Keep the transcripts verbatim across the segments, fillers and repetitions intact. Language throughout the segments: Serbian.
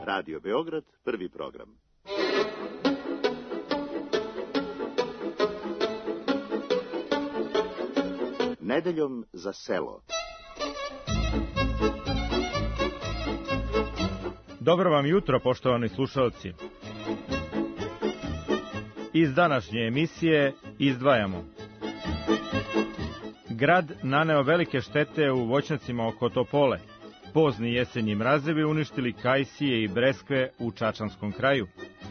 Radio Beograd, prvi program. Nedeljom za selo. Dobro vam jutro, poštovani slušalci. Iz današnje emisije izdvajamo: grad naneo velike štete u voćnjacima oko Topole. Pozni jesenji mrazevi uništili kajsije i breskve u Čačanskom kraju.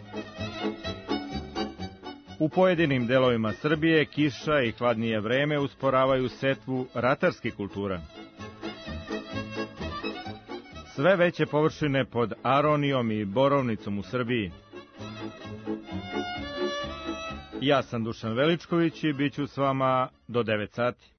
U pojedinim delovima Srbije kiša i hladnije vreme usporavaju setvu ratarskih kultura. Sve veće površine pod aronijom i borovnicom u Srbiji. Ja sam Dušan Veličković i bit ću s vama do devet sati.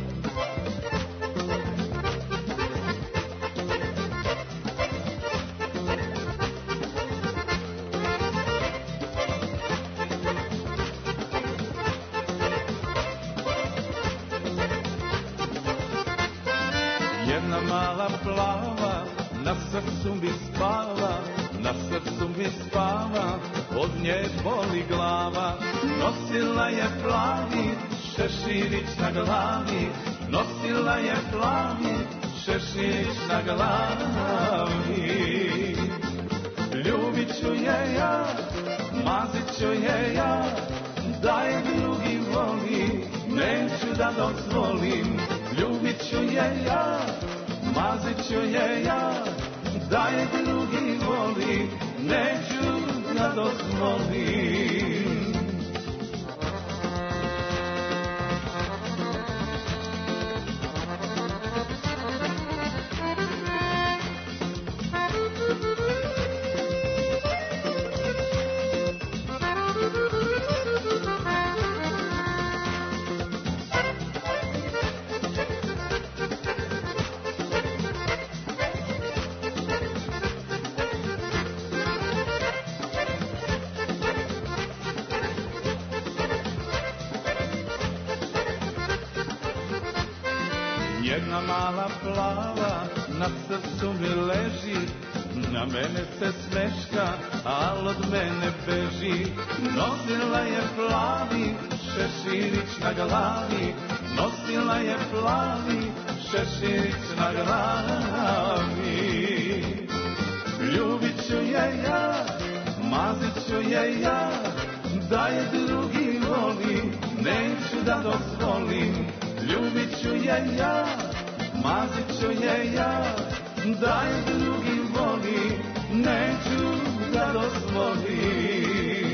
Jedna mala plava na srcu mi spava, na srcu mi spava, od nje boli glava. Nosila je plavi šeširić na glavi, nosila je plavi šeširić na glavi. Ljubit ću je ja, mazit ću je ja, da je drugi voli, neću da dozvolim. Ljubit ću je ja, mazit ću je ja, da je drugi voli, neću da dozvolim. Jedna mala plava na srcu mi leži, na mene se smeška, al od mene beži. Nosila je plavi šeširić na glavi, nosila je plavi šeširić na glavi. Ljubit ću je ja, mazit ću je ja, da je drugi voli, neću da dozvolim. Ljubit ću je ja, mazit ću je ja, da je drugi voli, neću da dozvolim.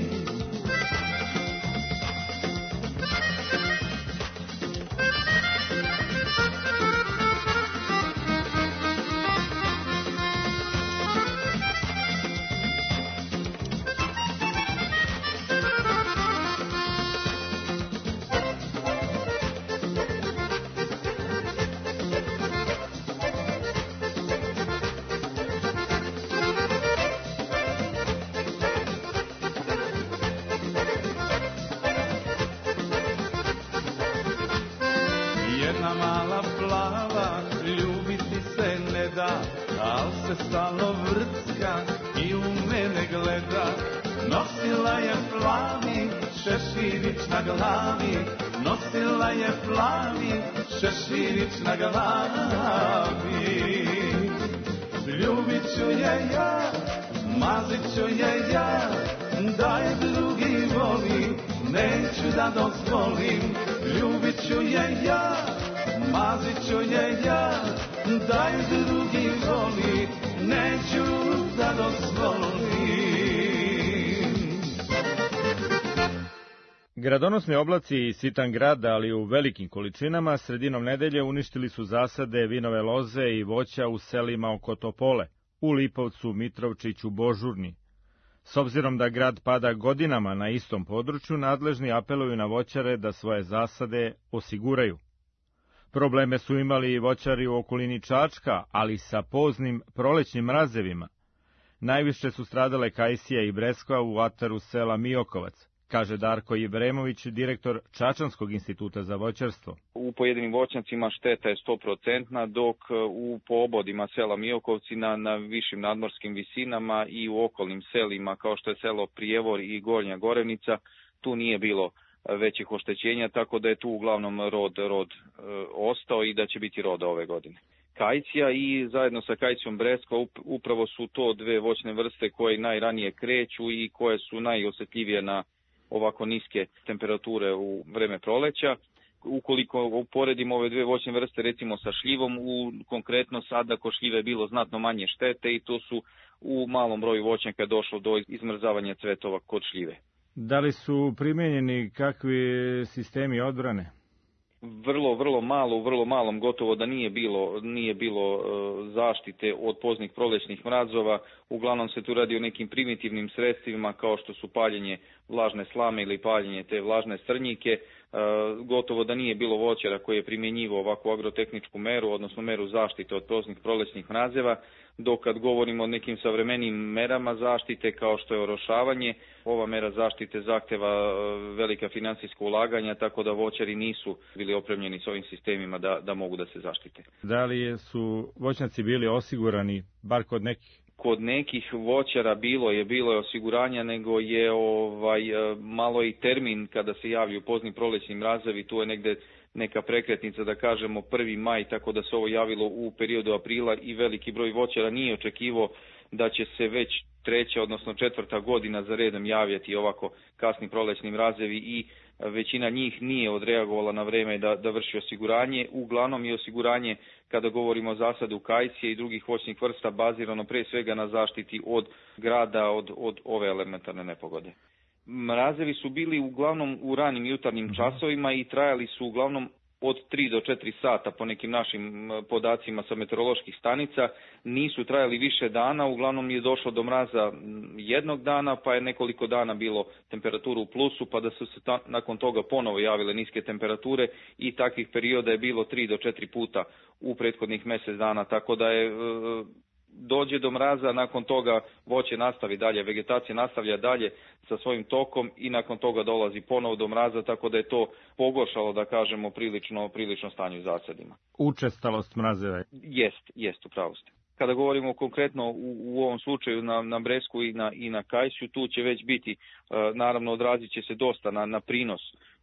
Jedna mala plava ljubiti se ne da, al se stalno vrcka i u mene gleda. Nosila je plavi šeširić na glavi, nosila je plavi šeširić na glavi. Ljubit ću je ja, mazit ću je ja, da je drugi voli, neću da dozvolim. Ljubit ću je ja, mazit ću je ja, da je drugi voli, neću da dozvolim. Gradonosni oblaci i sitan grad, ali u velikim količinama, sredinom nedelje uništili su zasade vinove loze i voća u selima oko Topole, u Lipovcu, Mitrovčiću, Božurni. S obzirom da grad pada godinama na istom području, nadležni apeluju na voćare da svoje zasade osiguraju. Probleme su imali i voćari u okolini Čačka, ali sa poznim prolećnim mrazevima. Najviše su stradale kajsija i breskva u ataru sela Miokovac, kaže Darko Ibremović, direktor Čačanskog instituta za voćarstvo. U pojedinim voćnjacima šteta je sto posto, dok u poobodima sela Miokovci na, na višim nadmorskim visinama i u okolnim selima kao što je selo Prijevor i Gornja Gorevnica tu nije bilo većih oštećenja, tako da je tu uglavnom rod, rod e, ostao i da će biti roda ove godine. Kajcija i zajedno sa kajcijom Breskva upravo su to dve voćne vrste koje najranije kreću i koje su najosjetljivije na ovako niske temperature u vreme proleća. Ukoliko uporedimo ove dve voćne vrste recimo sa šljivom, u konkretno sada kod šljive je bilo znatno manje štete i to su u malom broju voćnjaka došlo do izmrzavanja cvetova kod šljive. Da li su primijenjeni kakvi sistemi odbrane? Vrlo, vrlo malo, u vrlo malom, gotovo da nije bilo, nije bilo e, zaštite od poznih prolećnih mrazova. Uglavnom se tu radi o nekim primitivnim sredstvima kao što su paljenje vlažne slame ili paljenje te vlažne strnjike. E, gotovo da nije bilo voćara koji je primjenjivao ovakvu agrotehničku meru, odnosno meru zaštite od poznih prolećnih mrazeva. Dok kad govorimo o nekim savremenim merama zaštite kao što je orošavanje, ova mera zaštite zahteva velika financijska ulaganja, tako da voćari nisu bili opremljeni s ovim sistemima da, da mogu da se zaštite. Da li su voćnjaci bili osigurani, bar kod nekih? Kod nekih voćara bilo je bilo je osiguranja, nego je ovaj malo i termin kada se javljaju pozni prolećni mrazevi, tu je negde neka prekretnica, da kažemo prvi maj, tako da se ovo javilo u periodu aprila i veliki broj voćara nije očekivao da će se već treća, odnosno četvrta godina za redom javljati ovako kasni prolećni mrazevi i većina njih nije odreagovala na vreme da, da vrši osiguranje. Uglavnom je osiguranje, kada govorimo o zasadu kajcije i drugih voćnih vrsta, bazirano pre svega na zaštiti od grada, od, od ove elementarne nepogode. Mrazevi su bili uglavnom u ranim jutarnjim časovima i trajali su uglavnom od tri do četiri sata po nekim našim podacima sa meteoroloških stanica. Nisu trajali više dana, uglavnom je došlo do mraza jednog dana, pa je nekoliko dana bilo temperaturu u plusu, pa da su se ta, nakon toga ponovo javile niske temperature i takvih perioda je bilo tri do četiri puta u prethodnih mjesec dana, tako da je dođe do mraza, nakon toga voće nastavi dalje, vegetacija nastavlja dalje sa svojim tokom i nakon toga dolazi ponovo do mraza, tako da je to pogoršalo, da kažemo, prilično, prilično stanje u zasadima. Učestalost mrazeva? Jest, jest, upravo ste. Kada govorimo konkretno u, u ovom slučaju na, na Bresku i na, i na Kajsiju, tu će već biti, naravno odrazit će se dosta na, na prinos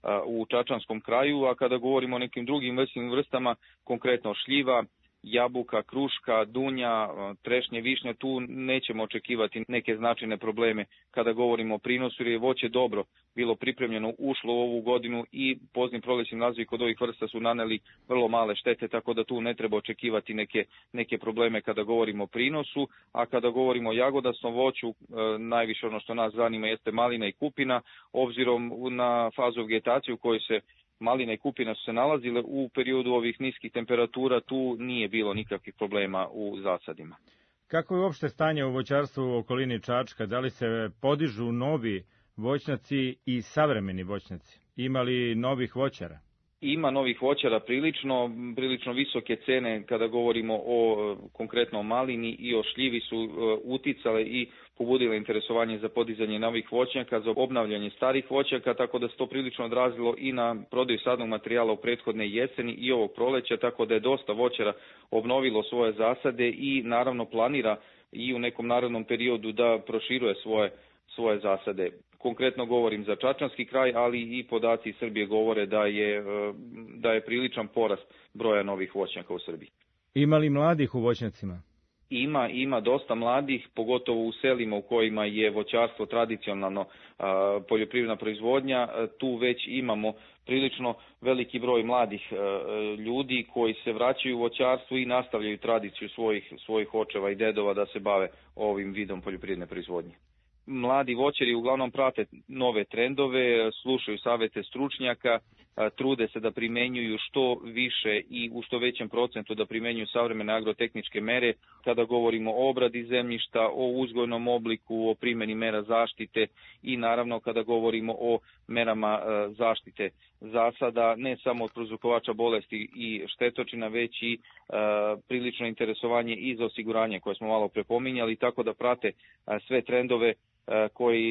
u Čačanskom kraju, a kada govorimo o nekim drugim vrstnim vrstama, konkretno šljiva, jabuka, kruška, dunja, trešnje, višnja, tu nećemo očekivati neke značajne probleme kada govorimo o prinosu, jer je voće dobro bilo pripremljeno, ušlo u ovu godinu i pozni prolećni mrazevi kod ovih vrsta su naneli vrlo male štete, tako da tu ne treba očekivati neke, neke probleme kada govorimo o prinosu, a kada govorimo o jagodasnom voću, najviše ono što nas zanima jeste malina i kupina, obzirom na fazu vegetacije u kojoj se malina i kupina su se nalazile u periodu ovih niskih temperatura, tu nije bilo nikakvih problema u zasadima. Kako je uopšte stanje u voćarstvu u okolini Čačka? Da li se podižu novi voćnjaci i savremeni voćnjaci? Ima li novih voćara? Ima novih voćara prilično, prilično visoke cene kada govorimo o konkretno o malini i o šljivi su uticale i pobudile interesovanje za podizanje novih voćnjaka, za obnavljanje starih voćnjaka, tako da se to prilično odrazilo i na prodaju sadnog materijala u prethodne jeseni i ovog proleća, tako da je dosta voćara obnovilo svoje zasade i naravno planira i u nekom narednom periodu da proširuje svoje, svoje zasade. Konkretno govorim za Čačanski kraj, ali i podaci iz Srbije govore da je, da je priličan porast broja novih voćnjaka u Srbiji. Ima li mladih u voćnjacima? Ima, ima dosta mladih, pogotovo u selima u kojima je voćarstvo tradicionalno a, poljoprivredna proizvodnja. Tu već imamo prilično veliki broj mladih a, ljudi koji se vraćaju u voćarstvo i nastavljaju tradiciju svojih, svojih očeva i dedova da se bave ovim vidom poljoprivredne proizvodnje. Mladi voćari uglavnom prate nove trendove, slušaju savete stručnjaka, trude se da primenjuju što više i u što većem procentu da primenjuju savremene agrotehničke mere. Kada govorimo o obradi zemljišta, o uzgojnom obliku, o primjeni mera zaštite i naravno kada govorimo o merama zaštite zasada, ne samo od prouzrokovača bolesti i štetočina, već i prilično interesovanje i za osiguranje koje smo malo prepominjali, tako da prate sve trendove koji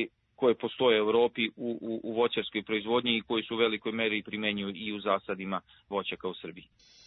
koje postoje u Europi u, u, u voćarskoj proizvodnji i koji su u velikoj meri primenjuju i u zasadima voćaka u Srbiji.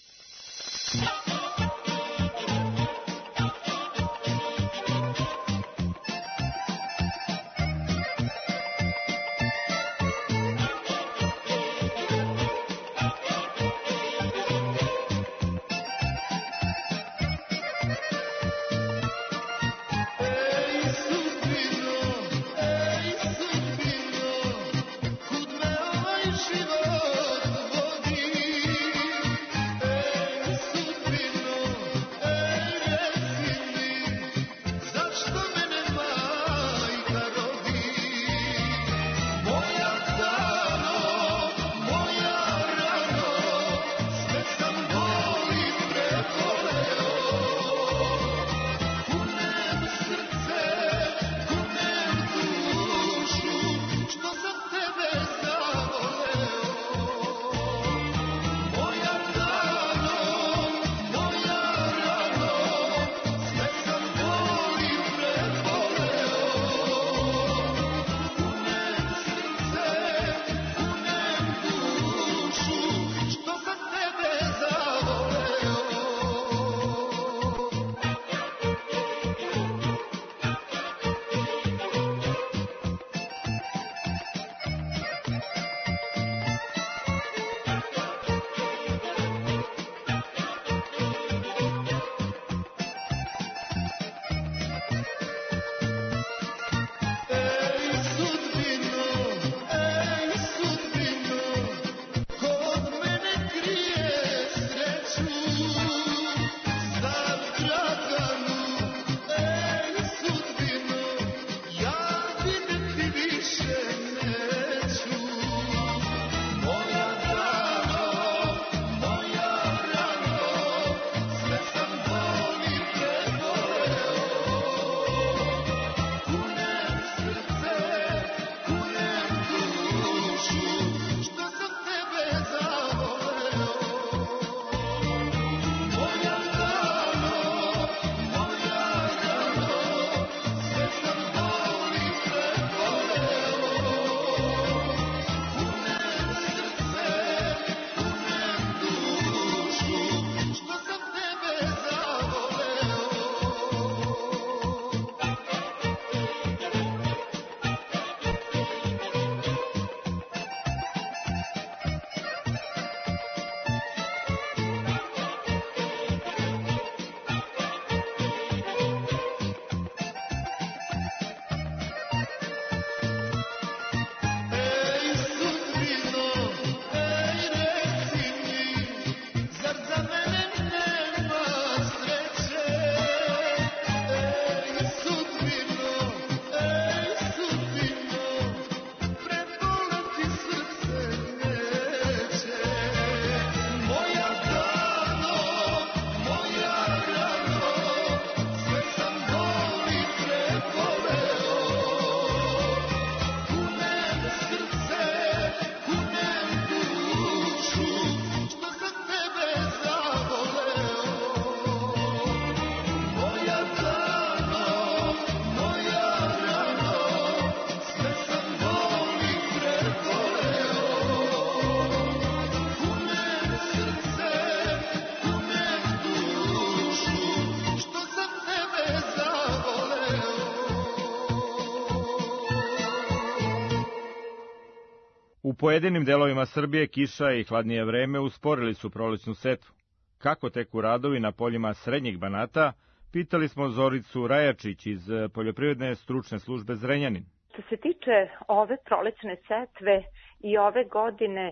U pojedinim delovima Srbije kiša i hladnije vreme usporili su prolećnu setvu. Kako teku radovi na poljima Srednjeg Banata, pitali smo Zoricu Rajačić iz Poljoprivredne stručne službe Zrenjanin. Što se tiče ove prolećne setve i ove godine,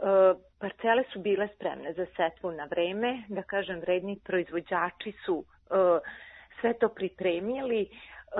parcele su bile spremne za setvu na vreme, da kažem, vredni proizvođači su sve to pripremili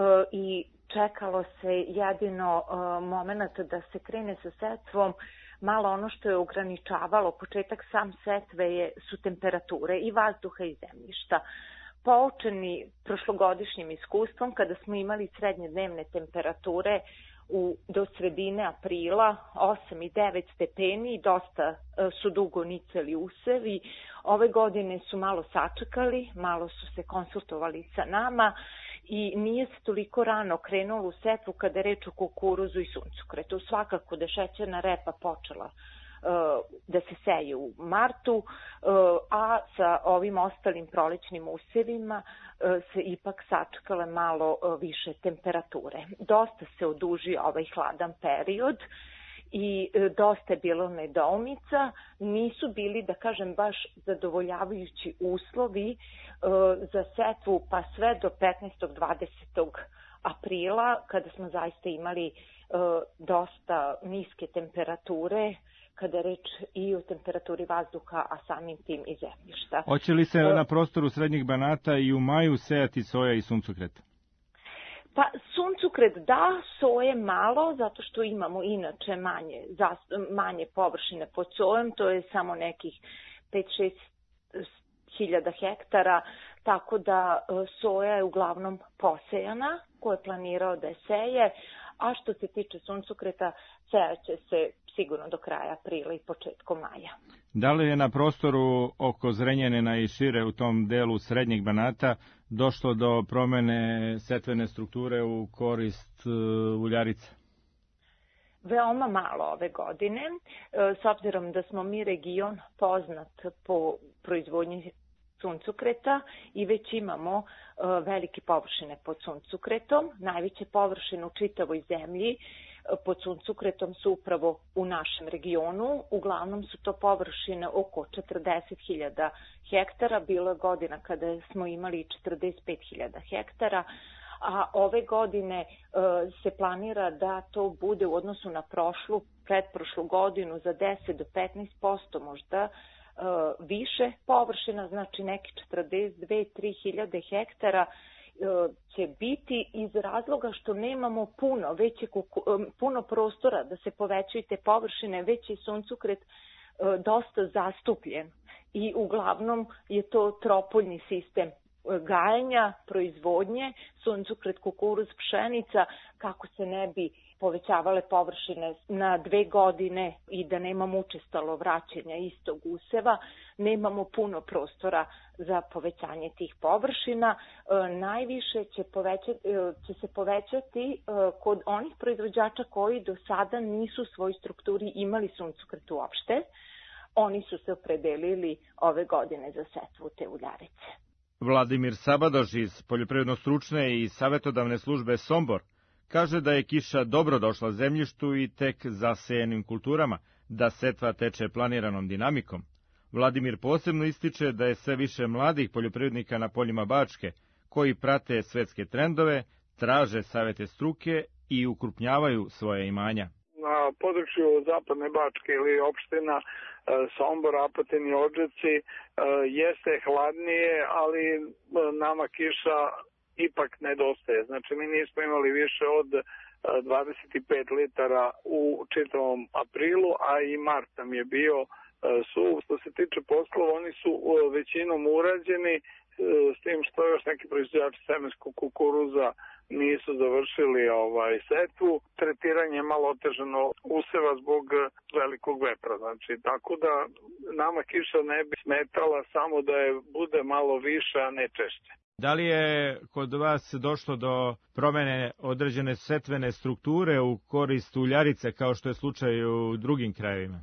i čekalo se jedino moment da se krene sa setvom. Malo ono što je ograničavalo početak sam setve je, su temperature i vazduha i zemljišta. Poučeni prošlogodišnjim iskustvom, kada smo imali srednje dnevne temperature u, do sredine aprila, osam i devet stepeni, dosta su dugo nicali usevi. Ove godine su malo sačekali, malo su se konsultovali sa nama i nije se toliko rano krenulo u setvu kada je reč o kukuruzu i suncokretu. Svakako da je šećerna repa počela da se seje u martu, a sa ovim ostalim prolećnim usevima se ipak sačekale malo više temperature. Dosta se odužio ovaj hladan period i dosta je bilo nedoumica, nisu bili, da kažem, baš zadovoljavajući uslovi za setvu pa sve do petnaestog dvadesetog aprila, kada smo zaista imali dosta niske temperature, kada je reč i o temperaturi vazduha, a samim tim i zemljišta. Hoće li se na prostoru Srednjeg Banata i u maju sejati soja i suncokret? Pa suncokret da, soje malo, zato što imamo inače manje, manje površine pod sojem, to je samo nekih pet do šest hiljada hektara, tako da soja je uglavnom posejana, ko je planirao da je seje, a što se tiče suncokreta, sejaće se sigurno do kraja aprila i početkom maja. Da li je na prostoru oko Zrenjanina i šire u tom delu Srednjeg Banata došlo do promene setvene strukture u korist uljarica? Veoma malo ove godine, s obzirom da smo mi region poznat po proizvodnji suncokreta i već imamo velike površine pod suncokretom. Najveće površine u čitavoj zemlji pod suncokretom su upravo u našem regionu. Uglavnom su to površine oko četrdeset hiljada hektara. Bilo je godina kada smo imali četrdeset pet hiljada hektara, a ove godine se planira da to bude u odnosu na prošlu, pretprošlu godinu za deset do petnaest posto možda više površina, znači neki četrdeset dve do tri hiljade hektara će biti iz razloga što nemamo puno, već je puno prostora da se povećaju te površine, već je suncokret dosta zastupljen i uglavnom je to tropoljni sistem gajenja, proizvodnje, suncokret, kukuruz, pšenica, kako se ne bi povećavale površine na dve godine i da nemamo učestalo vraćanja istog useva, nemamo puno prostora za povećanje tih površina. E, najviše će, povećati, će se povećati e, kod onih proizvođača koji do sada nisu u svojoj strukturi imali suncokret uopšte. Oni su se opredelili ove godine za setvu te uljarice. Vladimir Sabadoš iz Poljoprivredno-stručne i savjetodavne službe Sombor kaže da je kiša dobro došla zemljištu i tek zasejenim kulturama, da setva teče planiranom dinamikom. Vladimir posebno ističe da je sve više mladih poljoprivrednika na poljima Bačke, koji prate svetske trendove, traže savjete struke i ukrupnjavaju svoje imanja. Na području Zapadne Bačke ili opština Sombor, Apatin i Odžeci jeste hladnije, ali nama kiša ipak nedostaje. Znači mi nismo imali više od dvadeset pet litara u čitavom aprilu, a i mart nam je bio suv. Što se tiče poslova, oni su većinom urađeni, s tim što još neki proizvođači semenskog kukuruza nisu završili ovaj setvu. Tretiranje je malo otežano useva zbog velikog vetra. Znači, tako da nama kiša ne bi smetala, samo da je bude malo više, a ne češće. Da li je kod vas došlo do promene određene setvene strukture u korist uljarice, kao što je slučaj u drugim krajevima?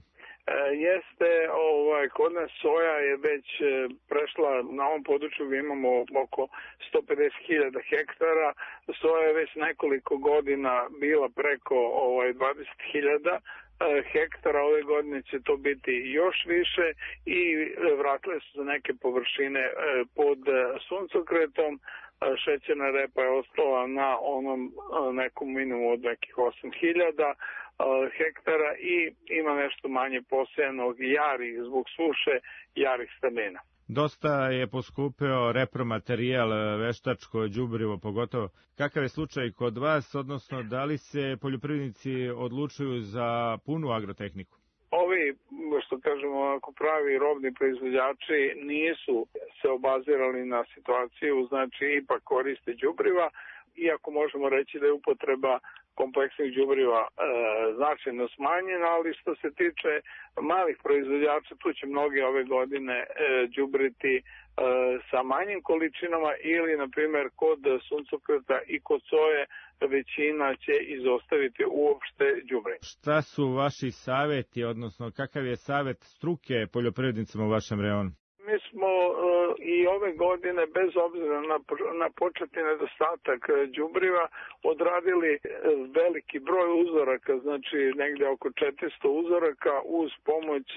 Jeste, ovaj, kod nas soja je već prešla, na ovom području imamo oko sto pedeset hiljada hektara, soja je već nekoliko godina bila preko ovaj, dvadeset hiljada hektara, ove godine će to biti još više i vratile su za neke površine pod suncokretom. Šećerna repa je ostala na onom nekom minimumu od nekih osam hiljada hektara i ima nešto manje posejanog jarih zbog suše, jarih stabina. Dosta je poskupeo repromaterijal, veštačko đubrivo pogotovo. Kakav je slučaj kod vas, odnosno da li se poljoprivrednici odlučuju za punu agrotehniku? Ovi, što kažemo, ako pravi robni proizvođači nisu se obazirali na situaciju, znači ipak koriste đubriva, iako možemo reći da je upotreba kompleksnih đubriva e, značajno smanjena, ali što se tiče malih proizvođača, tu će mnogi ove godine e, đubriti e, sa manjim količinama ili, na primjer, kod suncokreta i kod soje većina će izostaviti uopšte đubrenje. Šta su vaši savjeti, odnosno kakav je savjet struke poljoprivrednicima u vašem reonu? Mi smo uh, i ove godine, bez obzira na, na početni nedostatak đubriva, odradili veliki broj uzoraka, znači negde oko četiristo uzoraka uz pomoć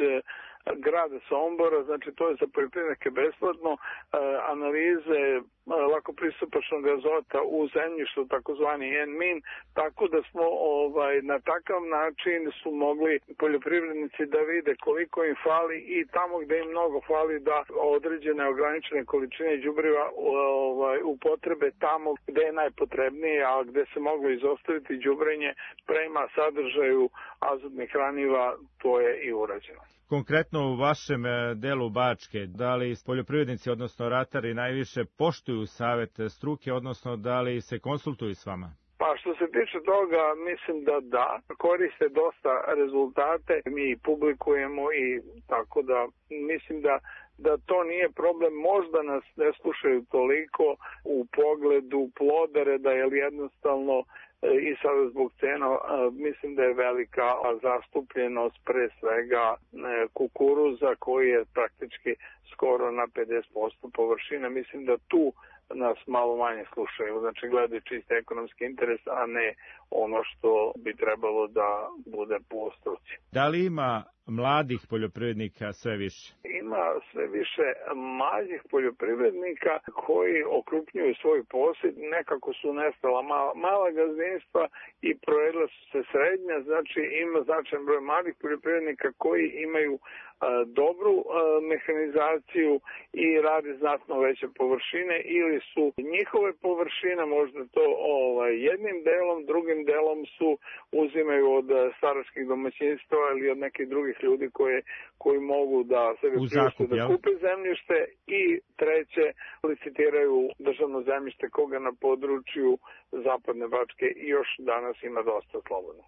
grada Sombora, znači to je za poljoprivrednike besplatno, e, analize e, lako pristupačnog azota u zemljištu, takozvani en min, tako da smo ovaj na takav način su mogli poljoprivrednici da vide koliko im fali i tamo gde im mnogo fali da određene ograničene količine đubriva ovaj upotrebe tamo gde je najpotrebnije, a gde se moglo izostaviti đubrenje prema sadržaju azotnih hraniva, to je i urađeno. Konkretno u vašem delu Bačke, da li poljoprivrednici, odnosno ratari, najviše poštuju savjet struke, odnosno da li se konsultuju s vama? Pa što se tiče toga, mislim da da, koriste dosta rezultate, mi publikujemo i tako da mislim da da to nije problem, možda nas ne slušaju toliko u pogledu plodoreda, jer jednostavno i sada zbog cena mislim da je velika zastupljenost pre svega kukuruza koji je praktički skoro na pedeset posto površine. Mislim da tu nas malo manje slušaju, znači gledaju čiste ekonomski interes, a ne ono što bi trebalo da bude po struci. Da li ima mladih poljoprivrednika sve više? Ima sve više mlađih poljoprivrednika koji okrupnjuju svoj posjed, nekako su nestala mala, mala gazdinstva i projedla su se srednja, znači ima značajan broj mladih poljoprivrednika koji imaju a, dobru a, mehanizaciju i rade znatno veće površine ili su njihove površine možda to ovaj, jednim delom, drugim delom su uzimaju od staračkih domaćinstva ili od nekih drugih ljudi koje, koji mogu da sebe priušte da kupe zemljište i treće licitiraju državno zemljište koga na području Zapadne Bačke i još danas ima dosta slobodno.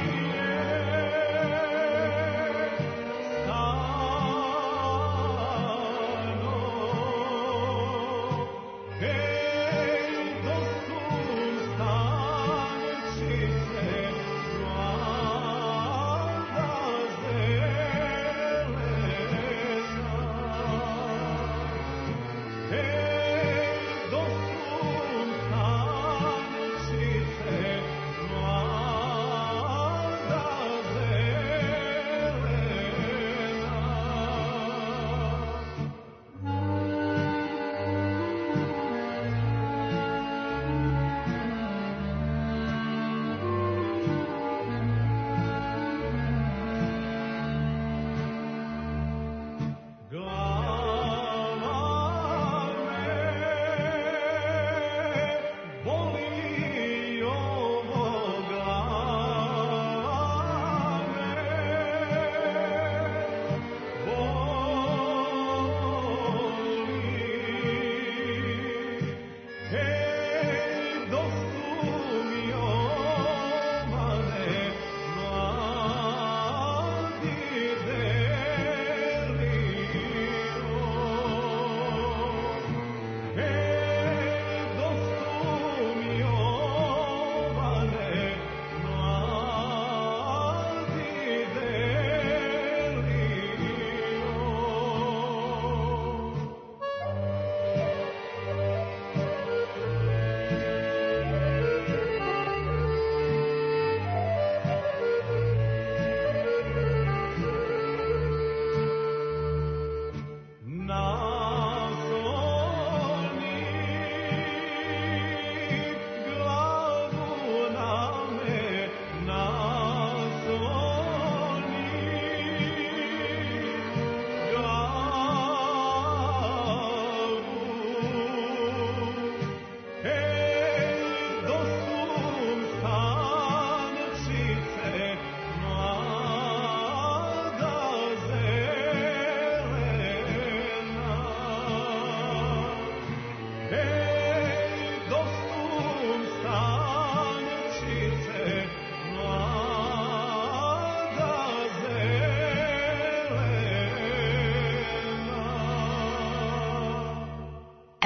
Oh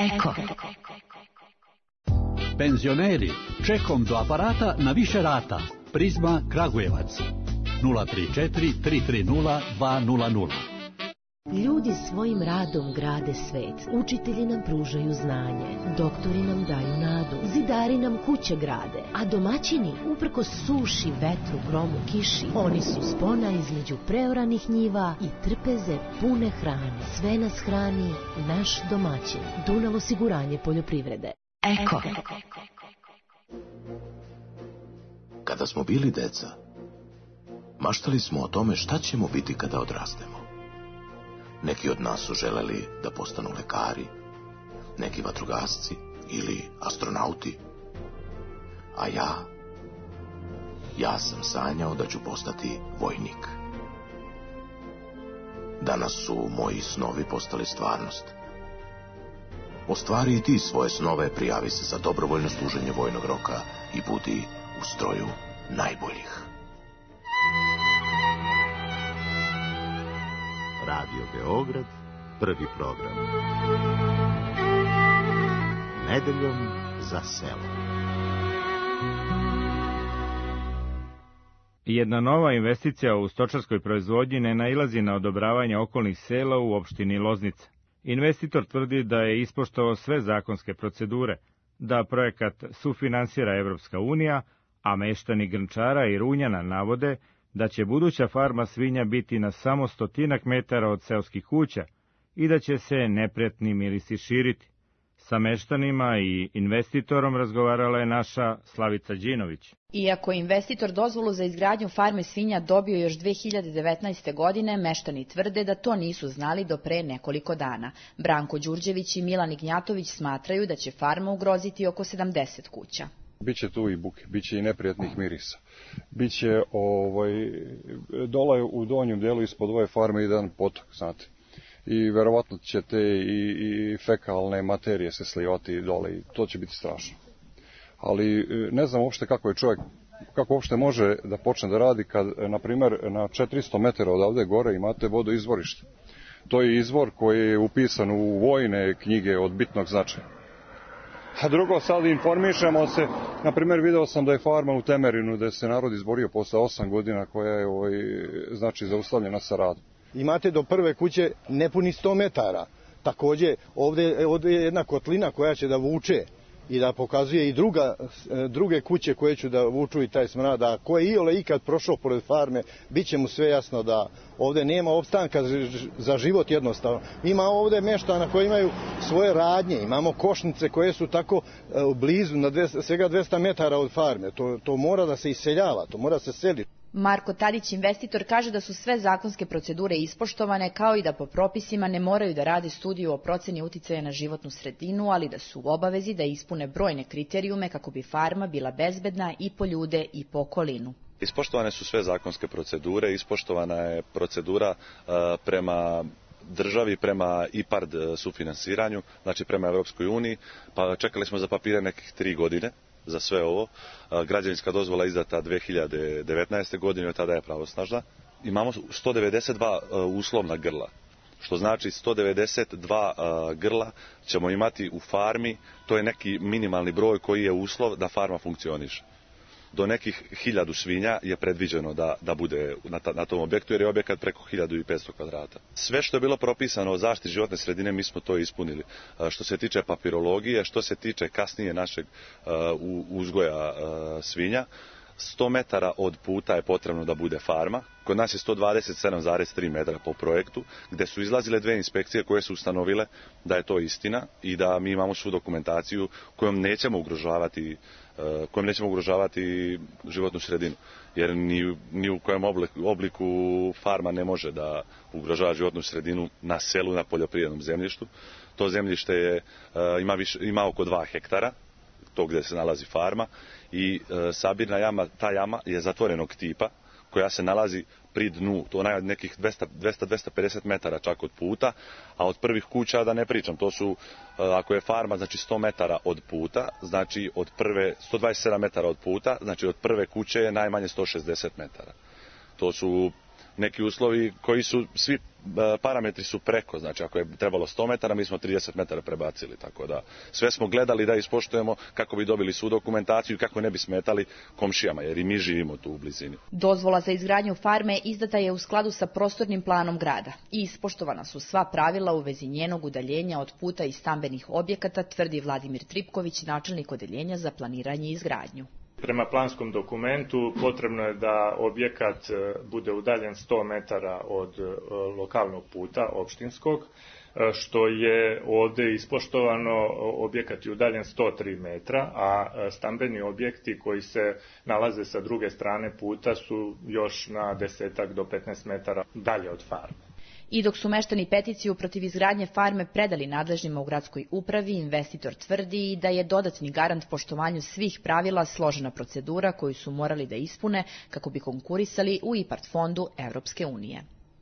Eko. Penzioneri, čekom do aparata na više rata. Prizma Kragujevac. nula tri četiri tri tri nula dva nula nula. Ljudi svojim radom grade svet. Učitelji nam pružaju znanje. Doktori nam daju nadu. Zidari nam kuće grade. A domaćini, uprkos suši, vetru, gromu, kiši, oni su spona između preoranih njiva i trpeze pune hrane. Sve nas hrani naš domaćin. Dunav osiguranje poljoprivrede. Eko. Kada smo bili deca, maštali smo o tome šta ćemo biti kada odrastemo. Neki od nas su želeli da postanu lekari, neki vatrogasci ili astronauti. A ja, ja sam sanjao da ću postati vojnik. Danas su moji snovi postali stvarnost. Ostvari i ti svoje snove, prijavi se za dobrovoljno služenje vojnog roka i budi u stroju najboljih. Radio Beograd, prvi program. Nedeljom za selo. Jedna nova investicija u stočarskoj proizvodnji ne nailazi na odobravanje okolnih sela u opštini Loznica. Investitor tvrdi da je ispoštovao sve zakonske procedure, da projekat sufinansira Evropska unija, a meštani Grnčara i Runjana navode da će buduća farma svinja biti na samo stotinak metara od seoskih kuća i da će se neprijatni mirisi širiti. Sa meštanima i investitorom razgovarala je naša Slavica Đinović. Iako je investitor dozvolu za izgradnju farme svinja dobio još dve hiljade devetnaeste. godine, meštani tvrde da to nisu znali do pre nekoliko dana. Branko Đurđević i Milan Ignjatović smatraju da će farma ugroziti oko sedamdeset kuća. Biće tu i buke, biće i neprijatnih mirisa. Biće ovaj, dole u donjem delu ispod ove farme jedan potok, znate. I verovatno će te i, i fekalne materije se slivati dole i to će biti strašno. Ali ne znam uopšte kako je čovjek, kako uopšte može da počne da radi kad, na primjer, na četiristo metara odavde gore imate vodoizvorište. To je izvor koji je upisan u vojne knjige od bitnog značaja. A drugo, sad informišemo se, na primjer, video sam da je farma u Temerinu, da se narod izborio posle osam godina, koja je ovaj, znači zaustavljena sa radom. Imate do prve kuće nepuni sto metara. Takođe, ovde, ovde je jedna kotlina koja će da vuče i da pokazuje i druga, druge kuće koje će da vuču i taj smrad. A ko je iole ikad prošao pored farme, bit će mu sve jasno da ovde nema opstanka za život jednostavno. Ima ovde meštana koji imaju svoje radnje, imamo košnice koje su tako blizu, na dvesta, svega dvesta metara od farme. To, to mora da se iseljava, to mora se seliti. Marko Tadić, investitor, kaže da su sve zakonske procedure ispoštovane, kao i da po propisima ne moraju da rade studiju o proceni uticaja na životnu sredinu, ali da su u obavezi da ispune brojne kriterijume kako bi farma bila bezbedna i po ljude i po okolinu. Ispoštovane su sve zakonske procedure, ispoštovana je procedura uh, prema državi, prema I P A R D sufinansiranju, znači prema Evropskoj uniji, pa čekali smo za papire nekih tri godine. Za sve ovo. Građevinska dozvola je izdata dve hiljade devetnaeste. godine, od tada je pravosnažna. Imamo sto devedeset dva uslovna grla, što znači sto devedeset dva grla ćemo imati u farmi, to je neki minimalni broj koji je uslov da farma funkcioniše. Do nekih hiljadu svinja je predviđeno da, da bude na, ta, na tom objektu, jer je objekat preko hiljadu petsto kvadrata. Sve što je bilo propisano o zaštiti životne sredine, mi smo to ispunili. Što se tiče papirologije, što se tiče kasnije našeg uh, uzgoja uh, svinja, sto metara od puta je potrebno da bude farma. Kod nas je sto dvadeset sedam zarez tri metra po projektu, gde su izlazile dve inspekcije koje su ustanovile da je to istina i da mi imamo svu dokumentaciju kojom nećemo ugrožavati kojom nećemo ugrožavati životnu sredinu. Jer ni, ni u kojem obliku, obliku farma ne može da ugrožava životnu sredinu na selu, na poljoprivrednom zemljištu. To zemljište je, ima, više, ima oko dva hektara, to gde se nalazi farma, i sabirna jama, ta jama je zatvorenog tipa, koja se nalazi pri dnu, to je nekih dvesta do dvesta pedeset metara čak od puta, a od prvih kuća da ne pričam, to su, ako je farma, znači sto metara od puta, znači od prve, sto dvadeset sedam metara od puta, znači od prve kuće je najmanje sto šezdeset metara. To su neki uslovi koji su svi parametri su preko, znači ako je trebalo sto metara, mi smo trideset metara prebacili, tako da sve smo gledali da ispoštujemo kako bi dobili svu dokumentaciju i kako ne bi smetali komšijama, jer i mi živimo tu u blizini. Dozvola za izgradnju farme izdata je u skladu sa prostornim planom grada i ispoštovana su sva pravila u vezi njenog udaljenja od puta i stambenih objekata, tvrdi Vladimir Tripković, načelnik odeljenja za planiranje i izgradnju. Prema planskom dokumentu potrebno je da objekat bude udaljen sto metara od lokalnog puta opštinskog, što je ovdje ispoštovano. Objekat je udaljen sto tri metra, a stambeni objekti koji se nalaze sa druge strane puta su još na desetak do petnaest metara dalje od farme. I dok su meštani peticiju protiv izgradnje farme predali nadležnima u gradskoj upravi, investitor tvrdi i da je dodatni garant poštovanju svih pravila složena procedura koju su morali da ispune kako bi konkurisali u IPARD fondu Evropske unije.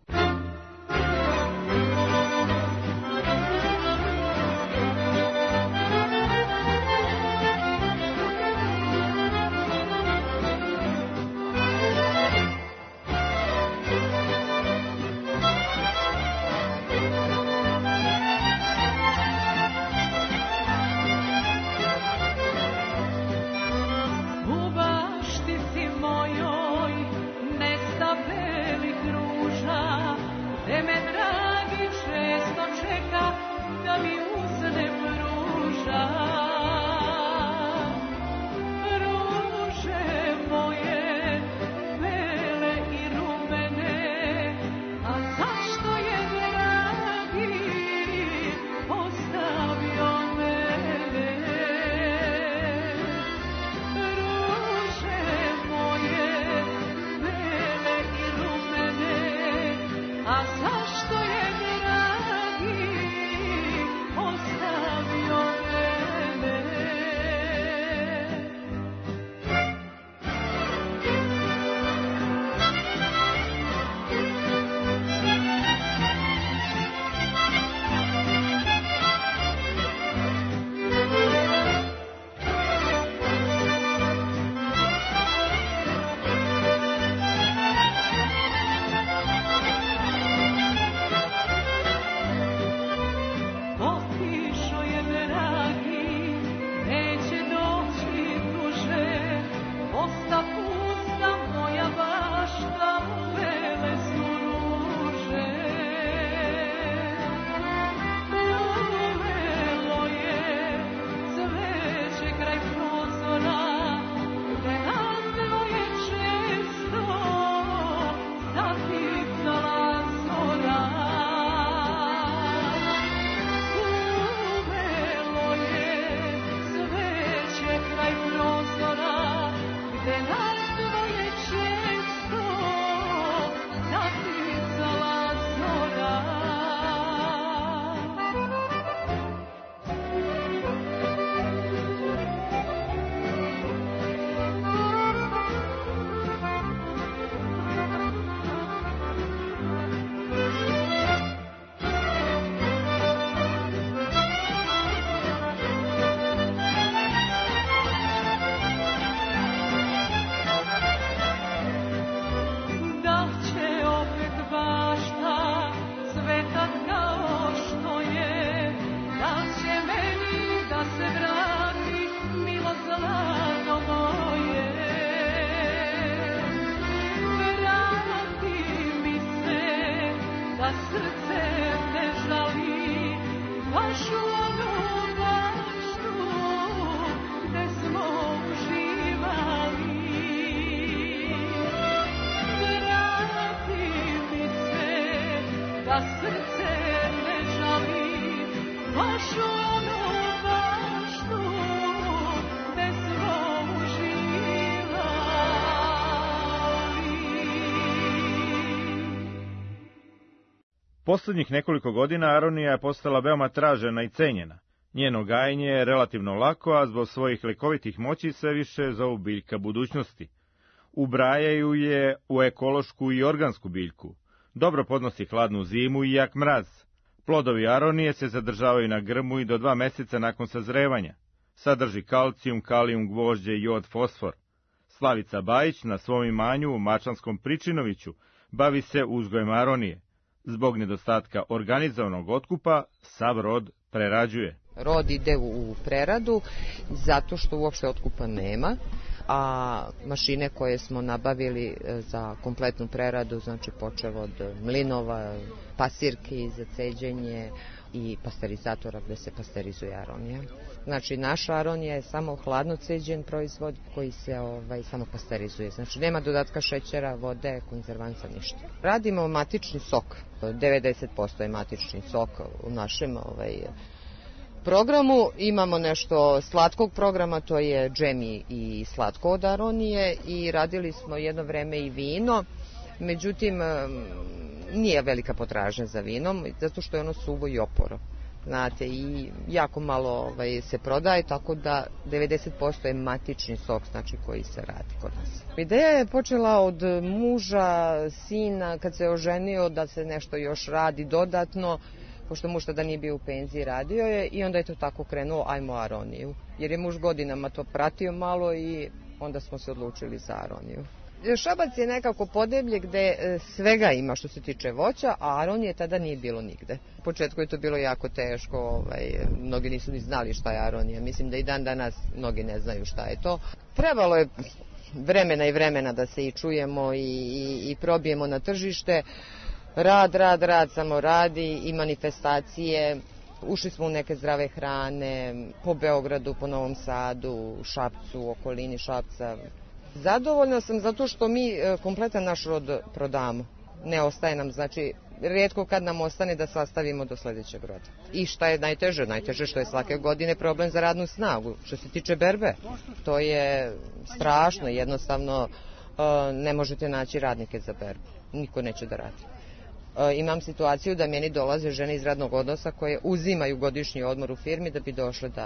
Poslednjih nekoliko godina aronija je postala veoma tražena i cenjena. Njeno gajenje je relativno lako, a zbog svojih lekovitih moći sve više zovu biljka budućnosti. Ubrajaju je u ekološku i organsku biljku. Dobro podnosi hladnu zimu i jak mraz. Plodovi aronije se zadržavaju na grmu i do dva meseca nakon sazrevanja. Sadrži kalcijum, kalijum, gvožđe, jod, fosfor. Slavica Bajić na svom imanju u Mačanskom Pričinoviću bavi se uzgojem aronije. Zbog nedostatka organizovanog otkupa, sav rod prerađuje. Rod ide u preradu zato što uopšte otkupa nema, a mašine koje smo nabavili za kompletnu preradu, znači počev od mlinova, pasirki za ceđenje i pasterizatora gde se pasterizuje aronija. Znači naš aronija je samo hladno ceđen proizvod koji se ovaj, samo pasterizuje. Znači nema dodatka šećera, vode, konzervansa, ništa. Radimo matični sok, devedeset posto je matični sok u našem ovaj, programu. Imamo nešto slatkog programa, to je džemi i slatko od aronije i radili smo jedno vreme i vino, međutim nije velika potražnja za vinom, zato što je ono suvo i oporo. Znate, i jako malo ovaj, se prodaje, tako da devedeset posto je matični sok, znači koji se radi kod nas. Ideja je počela od muža, sina, kad se oženio da se nešto još radi dodatno, pošto muž tada nije bio u penziji, radio je i onda je to tako krenulo, ajmo aroniju. Jer je muž godinama to pratio malo i onda smo se odlučili za aroniju. Šabac je nekako podeblje gde svega ima što se tiče voća, a aronije tada nije bilo nigde. U početku je to bilo jako teško, ovaj, mnogi nisu ni znali šta je aronija. Mislim da i dan danas mnogi ne znaju šta je to. Trebalo je vremena i vremena da se i čujemo i, i, i probijemo na tržište. Rad, rad, rad, samo radi i manifestacije. Ušli smo u neke zdrave hrane, po Beogradu, po Novom Sadu, Šapcu, okolini Šapca. Zadovoljna sam zato što mi kompletan naš rod prodamo. Ne ostaje nam, znači, rijetko kad nam ostane da sastavimo do sledećeg roda. I šta je najteže? Najteže što je svake godine problem za radnu snagu. Što se tiče berbe, to je strašno, jednostavno ne možete naći radnike za berbu. Niko neće da radi. Imam situaciju da meni dolaze žene iz radnog odnosa koje uzimaju godišnji odmor u firmi da bi došle da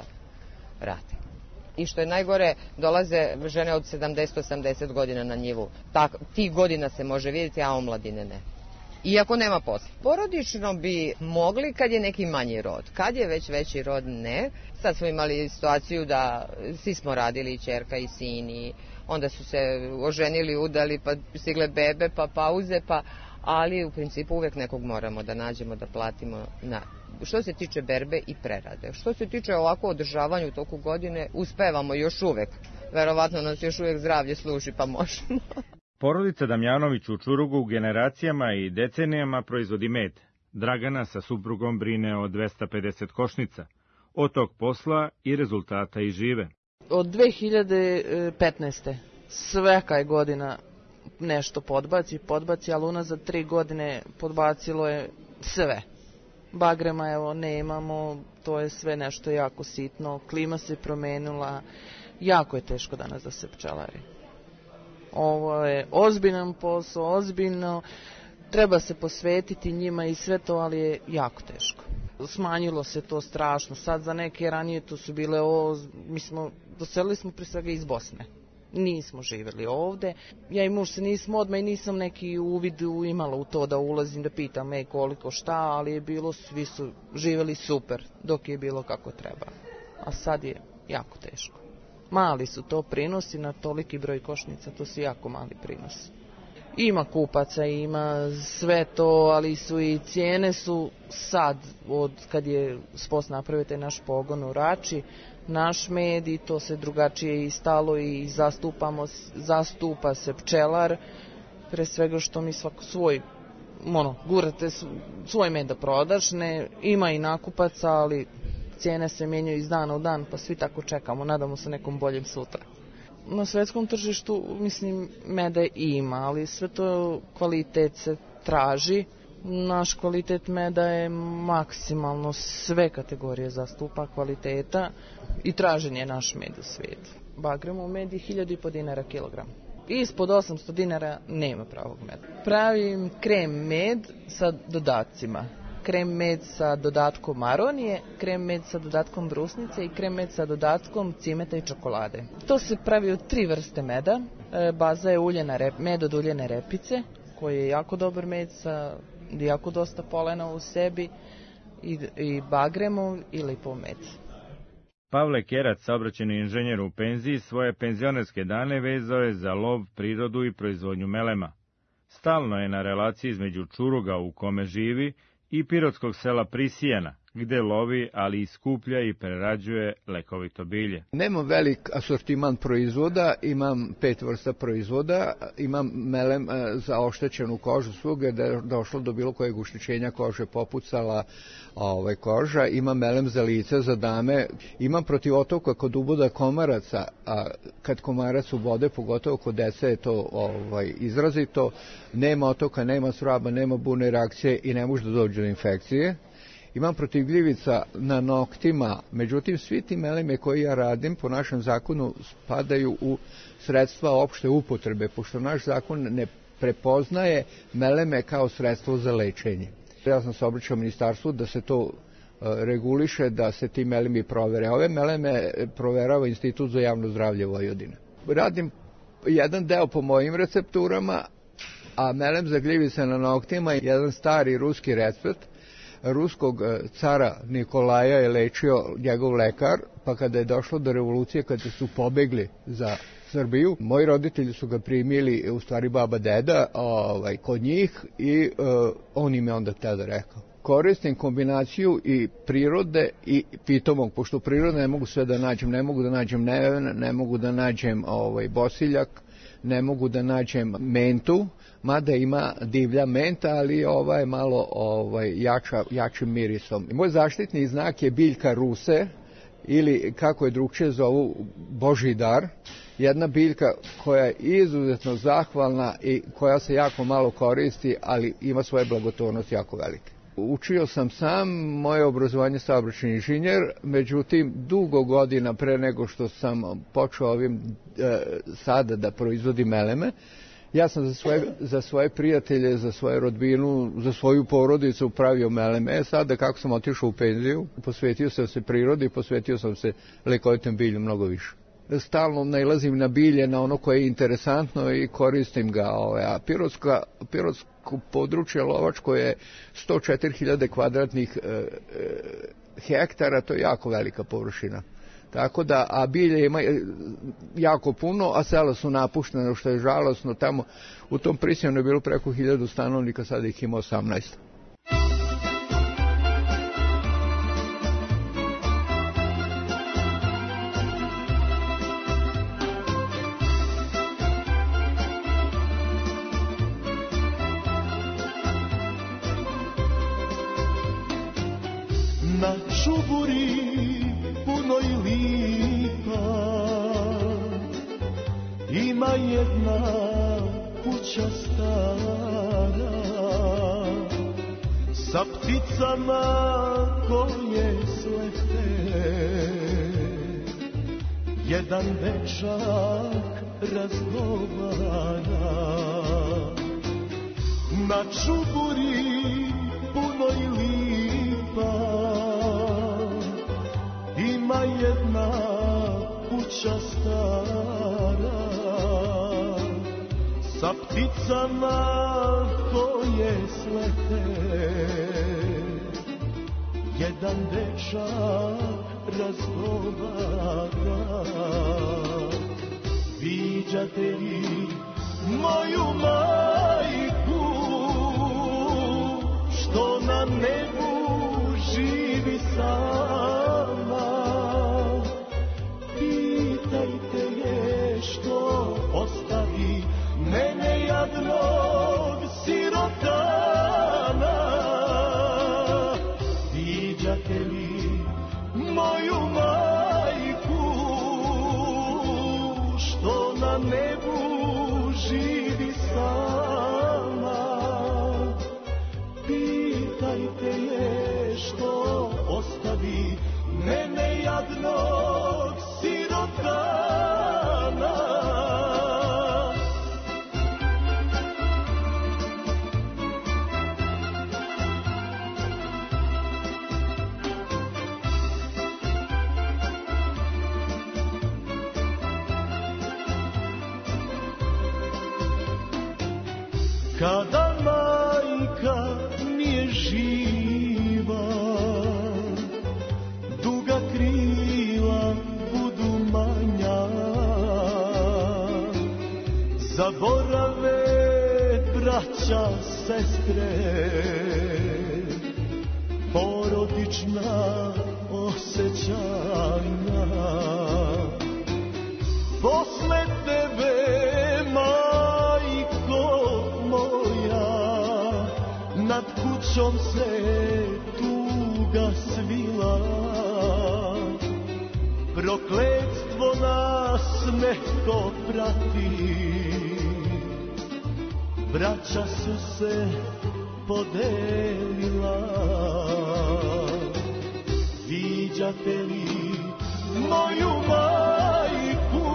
rade. I što je najgore, dolaze žene od sedamdeset osamdeset godina na njivu. Tak, tih godina se može vidjeti, a omladine ne. Iako nema posla. Porodično bi mogli kad je neki manji rod. Kad je već veći rod, ne. Sad smo imali situaciju da svi smo radili, i ćerka i sin, i onda su se oženili, udali, pa stigle bebe, pa pauze, pa... ali u principu uvek nekog moramo da nađemo, da platimo na... Što se tiče berbe i prerade. Što se tiče ovako održavanja u toku godine, uspevamo još uvek. Verovatno nas još uvek zdravlje služi, pa možemo. Porodica Damjanović u Čurugu generacijama i decenijama proizvodi med. Dragana sa suprugom brine o dvesta pedeset košnica. Od tog posla i rezultata i žive. Od dve hiljade petnaeste. svaka je godina nešto podbaci, podbaci, ali unazad tri godine podbacilo je sve. Bagrema, evo, nemamo, to je sve nešto jako sitno, klima se promenila, jako je teško danas da se pčelari. Ovo je ozbiljan posao, ozbiljno, treba se posvetiti njima i sve to, ali je jako teško. Smanjilo se to strašno, sad za neke ranije to su bile, o, mi smo, doselili smo pre svega iz Bosne. Nismo živjeli ovde. Ja i muž se nismo odmah i nisam neki uvid imala u to da ulazim, da pitam e, koliko šta, ali je bilo, svi su živjeli super dok je bilo kako treba. A sad je jako teško. Mali su to prinosi na toliki broj košnica, to su jako mali prinosi. Ima kupaca, ima sve to, ali su i cijene su sad, od kad je spos napravite naš pogon u Rači, naš med i to se drugačije i stalo i zastupamo, zastupa se pčelar, pre svega što mi svako svoj, ono, gurate svoj med da prodaš, ne, ima i nakupaca, ali cijene se mijenjaju iz dana u dan, pa svi tako čekamo, nadamo se nekom boljem sutra. Na svetskom tržištu, mislim, meda ima, ali sve to kvalitet se traži. Naš kvalitet meda je maksimalno sve kategorije zastupa kvaliteta i tražen je naš med u svijetu. Bagremov med je hiljadu i po dinara kilogram. Ispod osamsto dinara nema pravog meda. Pravim krem med sa dodacima. Krem med sa dodatkom aronije, krem med sa dodatkom brusnice i krem med sa dodatkom cimeta i čokolade. To se pravi od tri vrste meda. Baza je uljena rep, med od uljene repice, koji je jako dobar med sa jako dosta polena u sebi, i, i bagremov i lipov med. Pavle Kerac, saobraćajni inženjer u penziji, svoje penzionerske dane vezao je za lov, prirodu i proizvodnju melema. Stalno je na relaciji između Čuruga u kome živi i pirotskog sela Prisijena, gde lovi, ali i skuplja i prerađuje lekovito bilje. Nemam velik asortiman proizvoda, imam pet vrsta proizvoda, imam melem za oštećenu kožu, svugde da je došlo do bilo kojeg uštećenja kože, popucala ovaj, koža, imam melem za lice, za dame, imam protiv otoka kod uboda komaraca, a kad komarac ubode, pogotovo kod dece je to ovaj, izrazito, nema otoka, nema svraba, nema burne reakcije i ne može da dođe do infekcije. Imam protiv gljivica na noktima, međutim svi ti meleme koji ja radim po našem zakonu spadaju u sredstva opšte upotrebe, pošto naš zakon ne prepoznaje meleme kao sredstvo za lečenje. Ja sam se obraćao ministarstvu da se to reguliše, da se ti melemi provere. Ove meleme proverava Institut za javno zdravlje Vojvodine. Radim jedan deo po mojim recepturama, a melem za gljivice na noktima je jedan stari ruski recept. Ruskog cara Nikolaja je lečio njegov lekar, pa kada je došlo do revolucije, kada su pobegli za Srbiju, moji roditelji su ga primili, u stvari baba deda, ovaj, kod njih i uh, on im je onda tada rekao. Koristim kombinaciju i prirode i pitomog, pošto prirode ne mogu sve da nađem, ne mogu da nađem neven, ne mogu da nađem ovaj, bosiljak, ne mogu da nađem mentu, mada ima divlja menta, ali ova je malo ovaj, jača, jačim mirisom. I moj zaštitni znak je biljka ruse, ili kako je drugčije zovu Božji dar, jedna biljka koja je izuzetno zahvalna i koja se jako malo koristi, ali ima svoje blagotvornosti jako velike. Učio sam sam, moje obrazovanje saobraćajni inženjer, međutim dugo godina pre nego što sam počeo ovim e, sada da proizvodim meleme, ja sam za svoje, za svoje prijatelje, za svoju rodbinu, za svoju porodicu pravio meleme. E sada kako sam otišao u penziju, posvetio sam se prirodi, posvetio sam se lekovitom bilju mnogo više. Stalno nailazim na bilje, na ono koje je interesantno i koristim ga. Ove, a pirotska, pirotsko područje lovačko je sto četiri hiljade kvadratnih e, e, hektara, to je jako velika površina. Tako da, a bilje ima jako puno, a sela su napuštene, što je žalosno. Tamo u tom Prisijenu je bilo preko hiljadu stanovnika, sada ih ima osamnaest. Na čuburi punoj lipa ima jedna kuća stara sa pticama koje slete, jedan dečak razgovara. Na čuburi punoj lipa ima jedna kuća stara sa pticama koje slete, jedan dečak razgovara. Viđate li moju majku što na nebu živi sama? Pitajte je što ostavi mene jadnog sirotana. Viđate li moju majku što na nebu živi sama? Pitajte je što ostavi mene jadnog sirotana. Kada majka nije živa, duga krila budu manja, zaborave brat braća, sestre, porodična osjećanja. Posle tebe, majko moja, nad kućom se tuga svila. Prokletstvo nas mehko prati, braća su se podelila. Viđate li moju majku,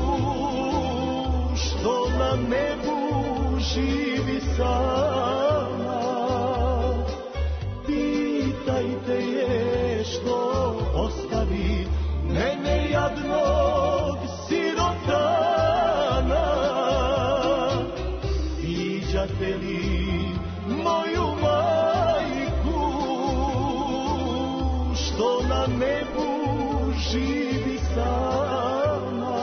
što na nebu živi sama? Pitajte je što ostavi mene jadnog sirotana. Viđate li moju majku, što na nebu živi sama?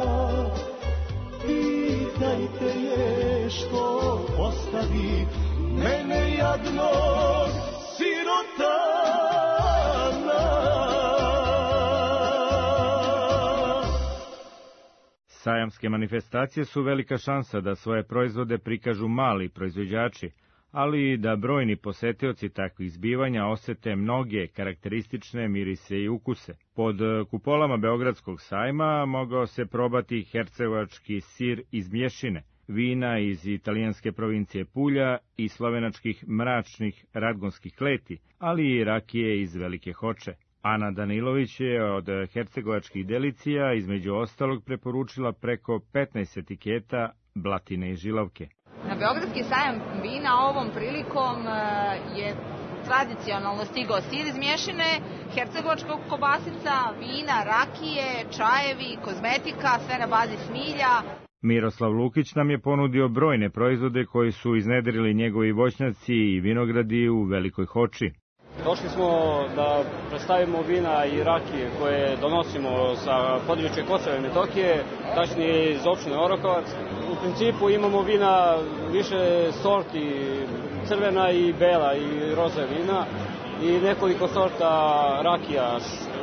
Pitajte je što ostavi mene jadnog sirotana. Sajamske manifestacije su velika šansa da svoje proizvode prikažu mali proizvođači, ali i da brojni posetioci takvih zbivanja osete mnoge karakteristične mirise i ukuse. Pod kupolama Beogradskog sajma mogao se probati hercegovački sir iz mješine, vina iz italijanske provincije Pulja i slovenačkih mračnih radgonskih kleti, ali i rakije iz Velike Hoče. Ana Danilović je od hercegovačkih delicija između ostalog preporučila preko petnaest etiketa blatine i žilavke. Na Beogradski sajam vina ovom prilikom je tradicionalno stigao sir iz mješine, hercegovačka kobasica, vina, rakije, čajevi, kozmetika, sve na bazi smilja. Miroslav Lukić nam je ponudio brojne proizvode koji su iznedrili njegovi voćnjaci i vinogradi u Velikoj Hoči. Došli smo da predstavimo vina i rakije koje donosimo sa područja Kosova i Metohije, tačnije iz opštine Orahovac. U principu imamo vina više sorti, crvena i bela i roze vina i nekoliko sorta rakija,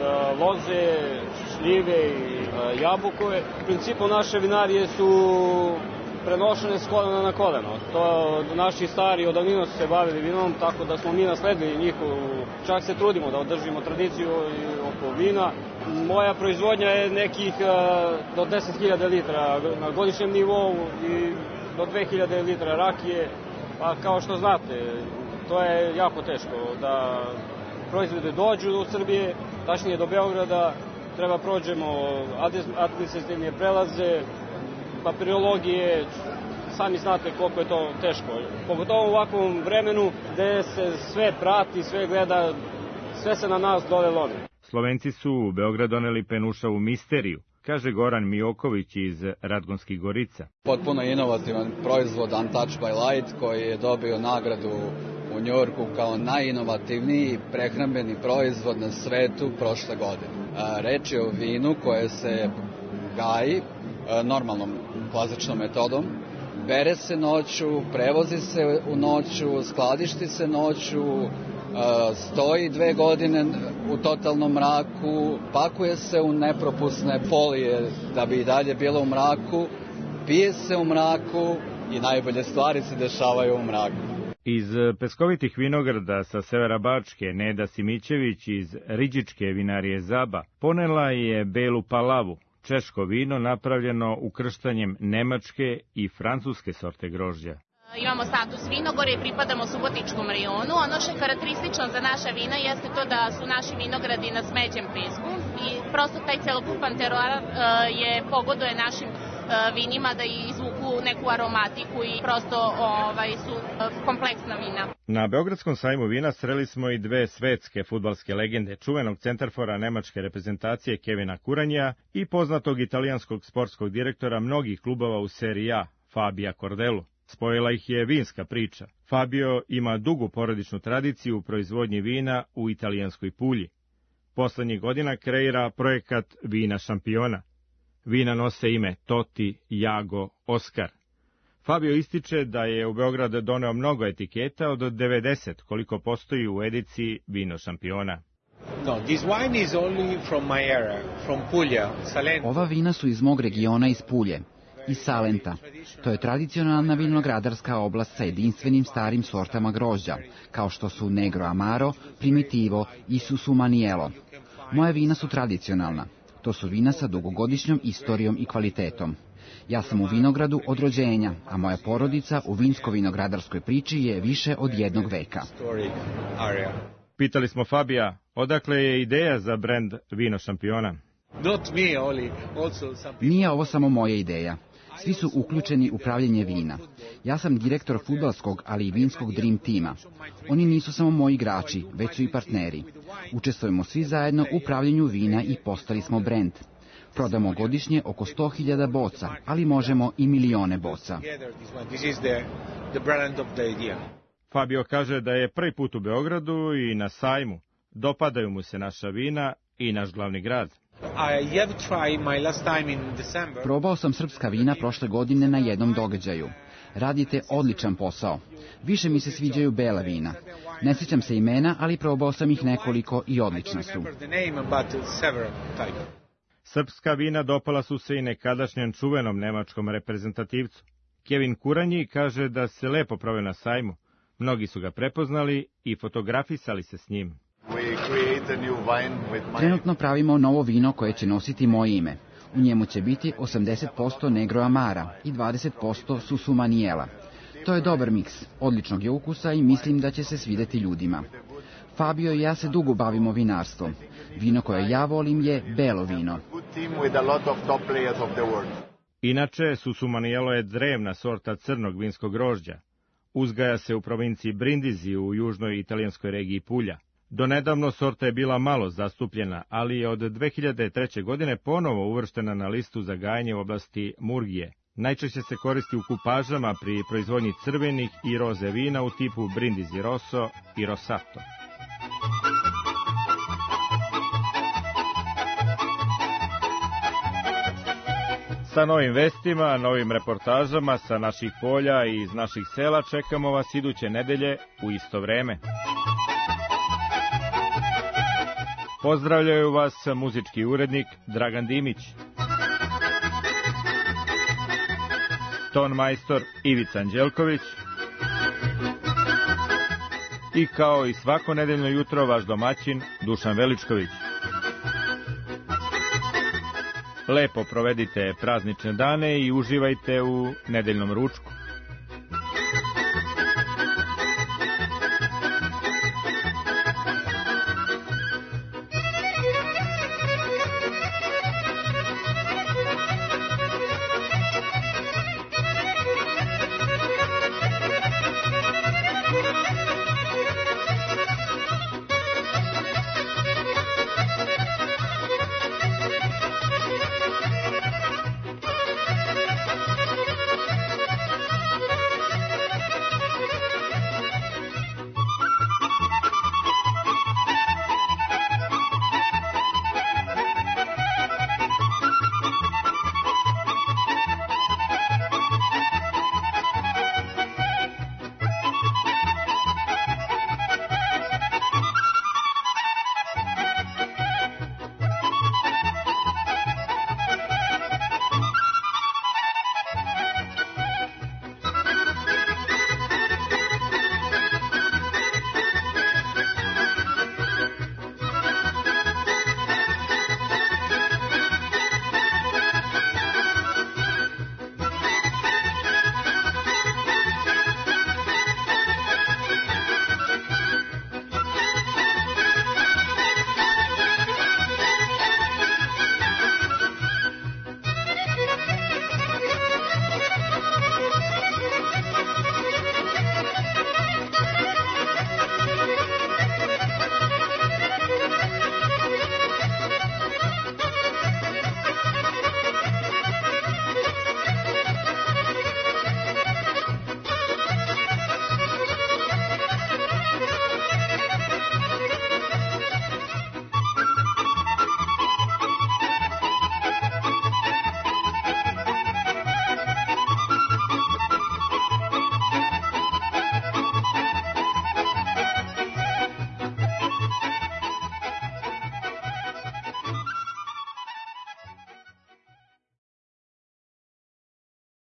loze, šljive i jabukove. U principu naše vinarije su prenošene s kolena na koleno. To naši stari od davnina su se bavili vinom, tako da smo mi nasledili njihovu, čak se trudimo da održimo tradiciju oko vina. Moja proizvodnja je nekih do deset hiljada litara na godišnjem nivou i do dve hiljade litara rakije, a kao što znate, to je jako teško da proizvode dođu do Srbije, tačnije do Beograda, treba prođemo administrativne prelaze, papirologije, sami znate koliko je to teško. Pogotovo u ovakvom vremenu gde se sve prati, sve gleda, sve se na nas dole lomi. Slovenci su u Beograd doneli penušavu misteriju, kaže Goran Mijoković iz Radgonskih Gorica. Potpuno inovativan proizvod Untouched by Light koji je dobio nagradu u Njujorku kao najinovativniji prehrambeni proizvod na svetu prošle godine. Reč je o vinu koje se gaji normalnom klasičnom metodom. Bere se noću, prevozi se u noću, skladišti se noću, stoji dve godine u totalnom mraku, pakuje se u nepropusne folije da bi i dalje bilo u mraku, pije se u mraku i najbolje stvari se dešavaju u mraku. Iz peskovitih vinograda sa severa Bačke Neda Simićević iz Riđičke vinarije Zaba ponela je belu palavu, češko vino napravljeno ukrštanjem nemačke i francuske sorte grožđa. Imamo status vinogore i pripadamo Subotičkom rejonu. Ono što je karakteristično za naša vina jeste to da su naši vinogradi na smeđem pesku i prosto taj celokupan teroar je pogoduje našim vinima da izvuku neku aromatiku i prosto ovaj, su kompleksna vina. Na Beogradskom sajmu vina sreli smo i dve svetske fudbalske legende, čuvenog centarfora nemačke reprezentacije Kevina Kuranja i poznatog italijanskog sportskog direktora mnogih klubova u seriji A, Fabija Cordelu. Spojila ih je vinska priča. Fabio ima dugu porodičnu tradiciju u proizvodnji vina u italijanskoj Pulji. Poslednjih godina kreira projekat Vina šampiona. Vina nose ime Toti, Jago, Oskar. Fabio ističe da je u Beograd doneo mnogo etiketa od devedeset koliko postoji u ediciji Vino šampiona. No, this wine is only from my area, from Puglia, Salento. Ova vina su iz mog regiona, iz Pulje, iz Salenta. To je tradicionalna vinogradarska oblast sa jedinstvenim starim sortama grožđa, kao što su Negro Amaro, Primitivo i Susumanielo. Moje vina su tradicionalna. To su vina sa dugogodišnjom istorijom i kvalitetom. Ja sam u vinogradu od rođenja, a moja porodica u vinsko-vinogradarskoj priči je više od jednog veka. Pitali smo Fabija, odakle je ideja za brend Vino šampiona? Nije ovo samo moja ideja. Svi su uključeni u pravljenje vina. Ja sam direktor fudbalskog, ali i vinskog Dream tima. Oni nisu samo moji igrači, već su i partneri. Učestvujemo svi zajedno u pravljenju vina i postali smo brend. Prodamo godišnje oko sto hiljada boca, ali možemo i milione boca. Fabio kaže da je prvi put u Beogradu i na sajmu. Dopadaju mu se naša vina i naš glavni grad. Probao sam srpska vina prošle godine na jednom događaju. Radite odličan posao. Više mi se sviđaju bela vina. Ne sjećam se imena, ali probao sam ih nekoliko i odlična su. Srpska vina dopala su se i nekadašnjem čuvenom nemačkom reprezentativcu. Kevin Kuranji kaže da se lepo proveo na sajmu. Mnogi su ga prepoznali i fotografisali se s njim. Trenutno pravimo novo vino koje će nositi moje ime. U njemu će biti osamdeset posto Negro Amara i dvadeset posto Susumaniela. To je dobar miks, odličnog je ukusa i mislim da će se svideti ljudima. Fabio i ja se dugo bavimo vinarstvom. Vino koje ja volim je belo vino. Inače, Susumanielo je drevna sorta crnog vinskog grožđa. Uzgaja se u provinciji Brindisi u južnoj italijanskoj regiji Pulja. Donedavno sorta je bila malo zastupljena, ali je od dve hiljade treće. godine ponovo uvrštena na listu za gajanje u oblasti Murgije. Najčešće se koristi u kupažama pri proizvodnji crvenih i roze vina u tipu Brindisi Rosso i Rosato. Sa novim vestima, novim reportažama sa naših polja i iz naših sela čekamo vas iduće nedelje u isto vreme. Pozdravljaju vas muzički urednik Dragan Dimić, ton majstor Ivica Anđelković i kao i svako nedeljno jutro vaš domaćin Dušan Veličković. Lepo provedite praznične dane i uživajte u nedeljnom ručku.